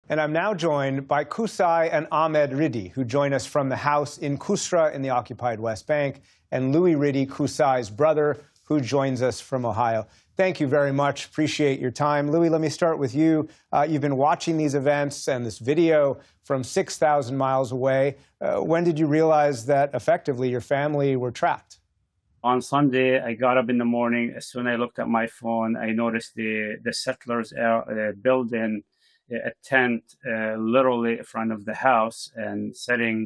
And I'm now joined by Qusay and Ahmed Ridhi, who join us from the house in Qusra in the occupied West Bank, and Louis Ridhi, Qusay's brother, who joins us from Ohio. Thank you very much. Appreciate your time. Louis, let me start with you. You've been watching these events and this video from 6,000 miles away. When did you realize that effectively your family were trapped? On Sunday, I got up in the morning. As soon as I looked at my phone, I noticed the settlers are building a tent literally in front of the house and setting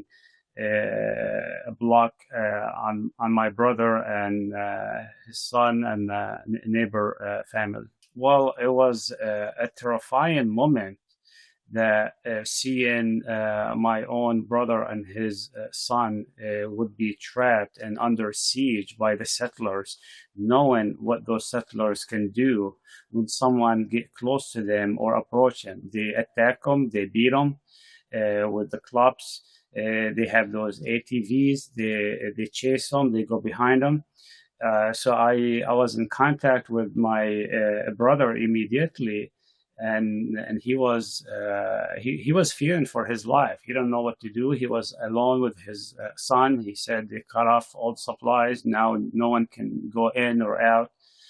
a block on my brother and his son and neighbor family. Well, it was a terrifying moment that seeing my own brother and his son would be trapped and under siege by the settlers, knowing what those settlers can do when someone get close to them or approach them. They attack them, they beat them with the clubs. They have those ATVs, they chase them, they go behind them. So I was in contact with my brother immediately. And he was fearing for his life. He didn't know what to do. He was alone with his son. He said they cut off all supplies. Now no one can go in or out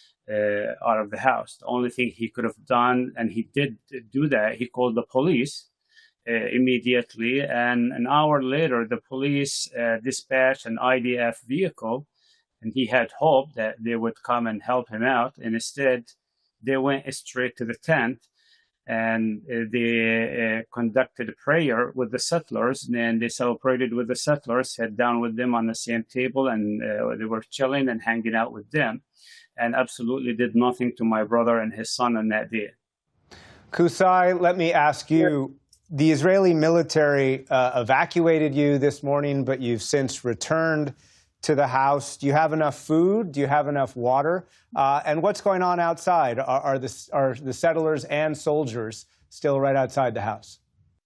of the house. The only thing he could have done, and he did do that, he called the police immediately. And an hour later, the police dispatched an IDF vehicle, and he had hope that they would come and help him out. And instead, they went straight to the tent. And they conducted a prayer with the settlers, and then they celebrated with the settlers, sat down with them on the same table, and they were chilling and hanging out with them, and absolutely did nothing to my brother and his son on that day. Qusay, let me ask you, the Israeli military evacuated you this morning, but you've since returned to the house. Do you have enough food? Do you have enough water? And what's going on outside? Are the settlers and soldiers still right outside the house?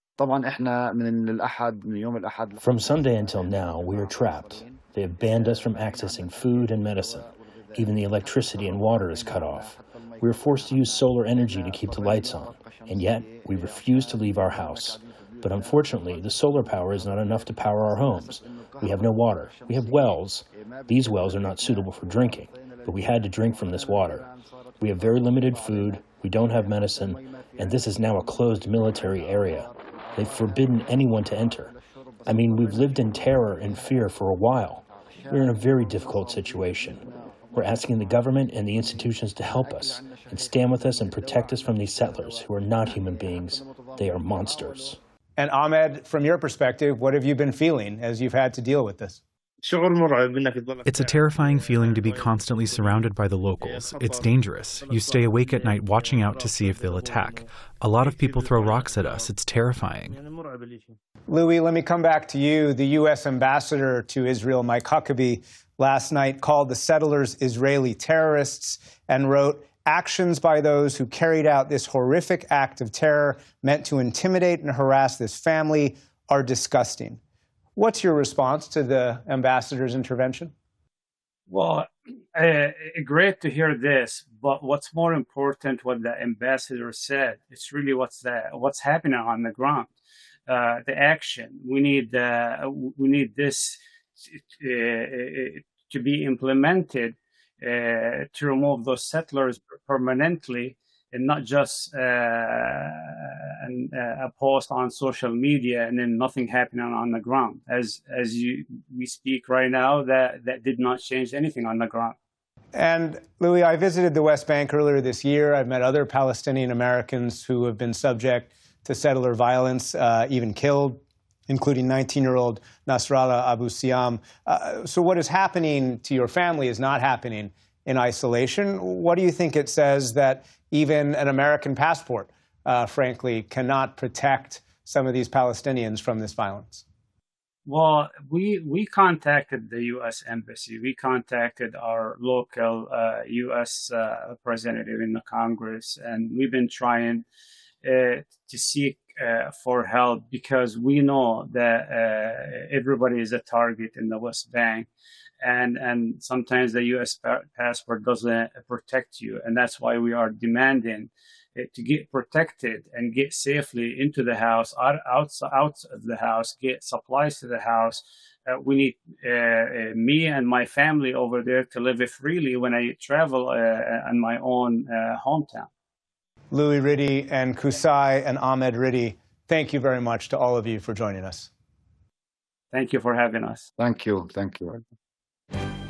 From Sunday until now, we are trapped. They have banned us from accessing food and medicine. Even the electricity and water is cut off. We are forced to use solar energy to keep the lights on, and yet we refuse to leave our house. But unfortunately, the solar power is not enough to power our homes. We have no water. We have wells. These wells are not suitable for drinking, but we had to drink from this water. We have very limited food. We don't have medicine, and this is now a closed military area. They've forbidden anyone to enter. I mean, we've lived in terror and fear for a while. We're in a very difficult situation. We're asking the government and the institutions to help us and stand with us and protect us from these settlers who are not human beings. They are monsters. And Ahmed, from your perspective, what have you been feeling as you've had to deal with this? It's a terrifying feeling to be constantly surrounded by the locals. It's dangerous. You stay awake at night watching out to see if they'll attack. A lot of people throw rocks at us. It's terrifying. Louis, let me come back to you. The U.S. ambassador to Israel, Mike Huckabee, last night called the settlers Israeli terrorists and wrote, "Actions by those who carried out this horrific act of terror meant to intimidate and harass this family are disgusting." What's your response to the ambassador's intervention? Well, great to hear this, but what's more important, what the ambassador said, it's really what's happening on the ground. The action. We need this to be implemented to remove those settlers permanently, and not just a post on social media and then nothing happening on the ground. As we speak right now, that did not change anything on the ground. And Louis, I visited the West Bank earlier this year. I've met other Palestinian Americans who have been subject to settler violence, even killed, including 19-year-old Nasrallah Abu Siam. So what is happening to your family is not happening in isolation. What do you think it says that even an American passport, frankly, cannot protect some of these Palestinians from this violence? Well, we contacted the U.S. Embassy. We contacted our local U.S. representative in the Congress, and we've been trying to seek for help, because we know that everybody is a target in the West Bank. And sometimes the U.S. passport doesn't protect you. And that's why we are demanding to get protected and get safely into the house, out of the house, get supplies to the house. We need me and my family over there to live freely when I travel in my own hometown. Louis Riddy and Qusay and Ahmed Riddy, thank you very much to all of you for joining us. Thank you for having us. Thank you. Thank you.